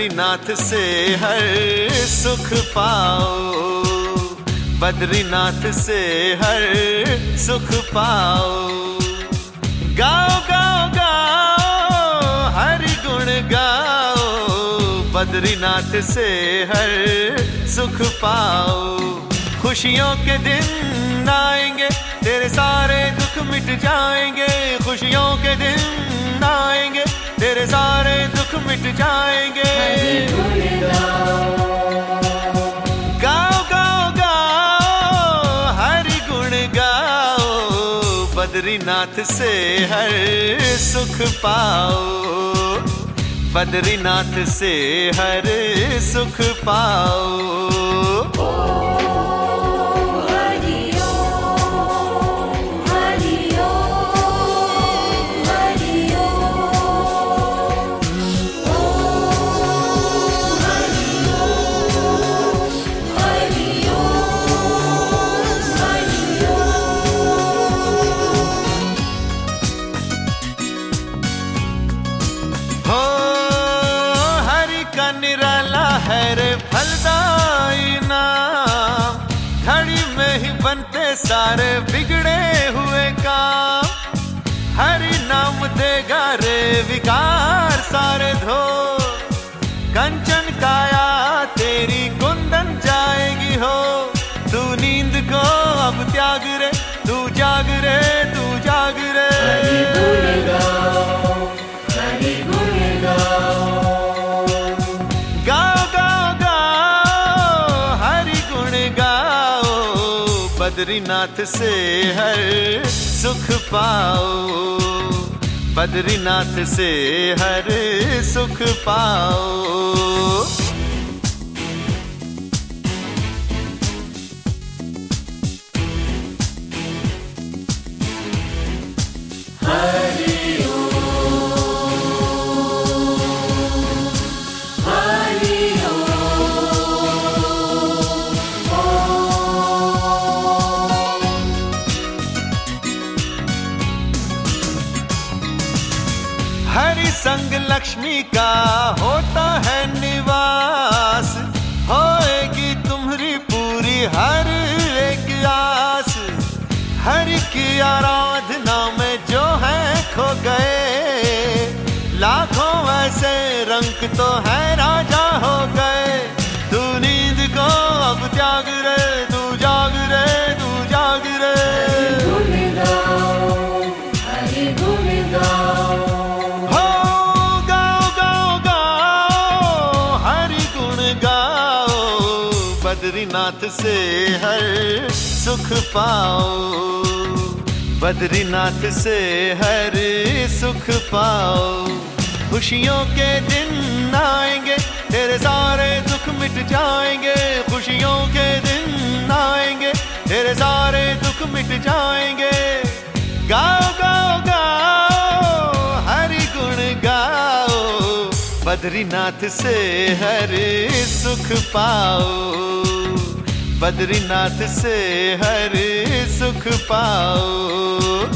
बद्रीनाथ से हर सुख पाओ, बद्रीनाथ से हर सुख पाओ। गाओ गाओ गाओ हरि गुण गाओ, बद्रीनाथ से हर सुख पाओ। खुशियों के दिन आएंगे, तेरे सारे दुख मिट जाएंगे। खुशियों के दिन आएंगे, तेरे सारे दुख मिट जाएंगे। गाओ गाओ गाओ हरि गुण गाओ, बद्रीनाथ से हर सुख पाओ, बद्रीनाथ से हर सुख पाओ। निराला है रे फलदाई नाम, घड़ी में ही बनते सारे बिगड़े हुए काम। हरि नाम देगा रे विकार सारे धो, कंचन काया तेरी कुंदन जाएगी हो। तू नींद को अब त्याग रे, तू जाग रे, तू जाग रे। हरि गुण गाओ, हरि गुण गाओ। बद्रीनाथ से हर सुख पाओ, बद्रीनाथ से हर सुख पाओ। हरि संग लक्ष्मी का होता है निवास, होएगी तुम्हारी पूरी हर एक आस। हरि की आराधना में जो है खो गए, लाखों ऐसे रंग तो है राजा हो गए। तू नींद को अब त्याग रे, तू जाग रे, तू जाग रे। हरि गुण गाओ, हरि गुण गाओ। बद्रीनाथ से हर सुख पाओ, बद्रीनाथ से हर सुख पाओ। खुशियों के दिन आएंगे, तेरे सारे दुख मिट जाएंगे। खुशियों के दिन आएंगे, तेरे सारे दुख मिट जाएंगे। गाओ गाओ गाओ हरि गुण गाओ, बद्रीनाथ से हर सुख पाओ, बद्रीनाथ से हर सुख पाओ।